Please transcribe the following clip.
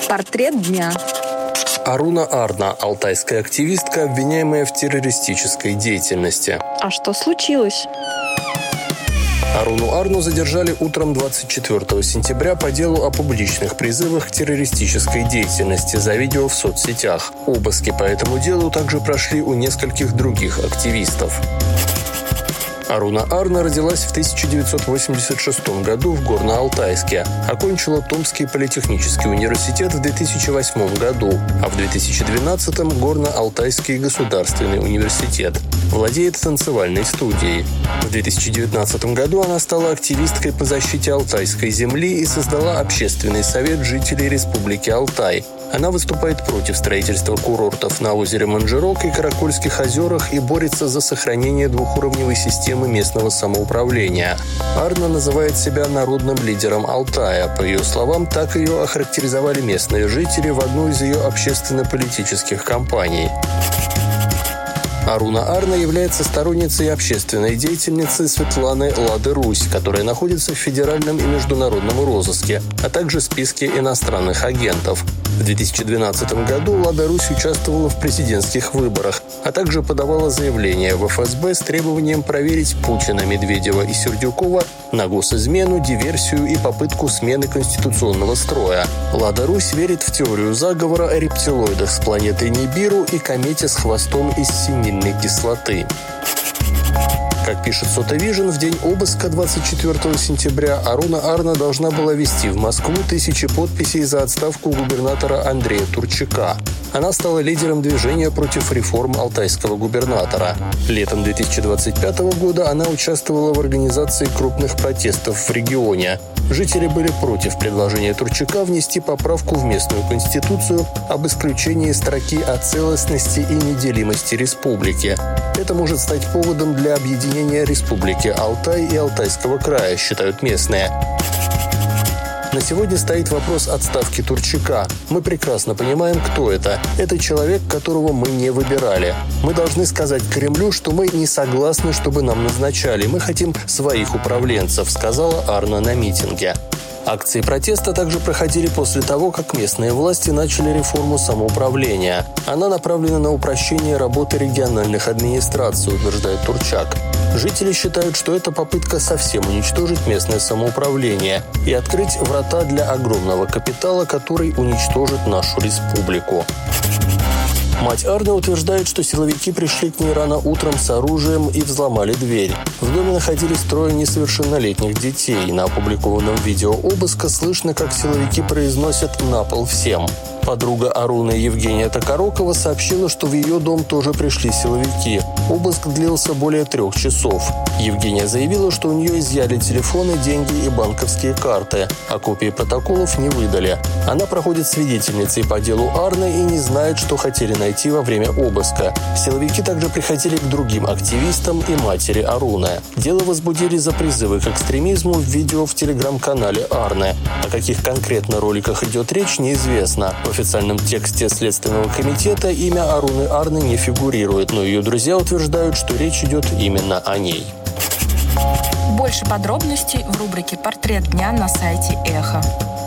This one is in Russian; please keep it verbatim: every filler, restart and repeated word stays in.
Портрет дня. Аруна Арна – алтайская активистка, обвиняемая в террористической деятельности. А что случилось? Аруну Арну задержали утром двадцать четвёртого сентября по делу о публичных призывах к террористической деятельности за видео в соцсетях. Обыски по этому делу также прошли у нескольких других активистов. Аруна Арна родилась в тысяча девятьсот восемьдесят шестом году в Горно-Алтайске. Окончила Томский политехнический университет в две тысячи восьмом году, а в две тысячи двенадцатом – Горно-Алтайский государственный университет. Владеет танцевальной студией. В две тысячи девятнадцатом году она стала активисткой по защите алтайской земли и создала Общественный совет жителей Республики Алтай. Она выступает против строительства курортов на озере Манжирок и Каракольских озерах и борется за сохранение двухуровневой системы местного самоуправления. Арна называет себя народным лидером Алтая. По ее словам, так ее охарактеризовали местные жители в одной из ее общественно-политических кампаний. Аруна Арна является сторонницей общественной деятельницы Светланы Лады-Русь, которая находится в федеральном и международном розыске, а также списке иностранных агентов. В две тысячи двенадцатом году Лада-Русь участвовала в президентских выборах, а также подавала заявление в эф эс бэ с требованием проверить Путина, Медведева и Сердюкова на госизмену, диверсию и попытку смены конституционного строя. Лада-Русь верит в теорию заговора о рептилоидах с планеты Нибиру и комете с хвостом из синильной кислоты. Как пишет Сотавижн, в день обыска двадцать четвёртого сентября Аруна Арна должна была везти в Москву тысячи подписей за отставку губернатора Андрея Турчака. Она стала лидером движения против реформ алтайского губернатора. Летом две тысячи двадцать пятого года она участвовала в организации крупных протестов в регионе. Жители были против предложения Турчака внести поправку в местную конституцию об исключении строки о целостности и неделимости республики. Это может стать поводом для объединения республики Алтай и Алтайского края, считают местные. На сегодня стоит вопрос отставки Турчака. Мы прекрасно понимаем, кто это. Это человек, которого мы не выбирали. Мы должны сказать Кремлю, что мы не согласны, чтобы нам назначали. Мы хотим своих управленцев, сказала Арна на митинге. Акции протеста также проходили после того, как местные власти начали реформу самоуправления. Она направлена на упрощение работы региональных администраций, утверждает Турчак. Жители считают, что это попытка совсем уничтожить местное самоуправление и открыть врата для огромного капитала, который уничтожит нашу республику. Мать Арны утверждает, что силовики пришли к ней рано утром с оружием и взломали дверь. В доме находились трое несовершеннолетних детей. На опубликованном видео обыска слышно, как силовики произносят «на пол всем». Подруга Аруны Евгения Токарокова сообщила, что в ее дом тоже пришли силовики. Обыск длился более трех часов. Евгения заявила, что у нее изъяли телефоны, деньги и банковские карты, а копии протоколов не выдали. Она проходит свидетельницей по делу Арны и не знает, что хотели найти во время обыска. Силовики также приходили к другим активистам и матери Аруны. Дело возбудили за призывы к экстремизму в видео в телеграм-канале Арны. О каких конкретно роликах идет речь, неизвестно. В официальном тексте Следственного комитета имя Аруны Арны не фигурирует, но ее друзья утверждают, что речь идет именно о ней. Больше подробностей в рубрике «Портрет дня» на сайте Эхо.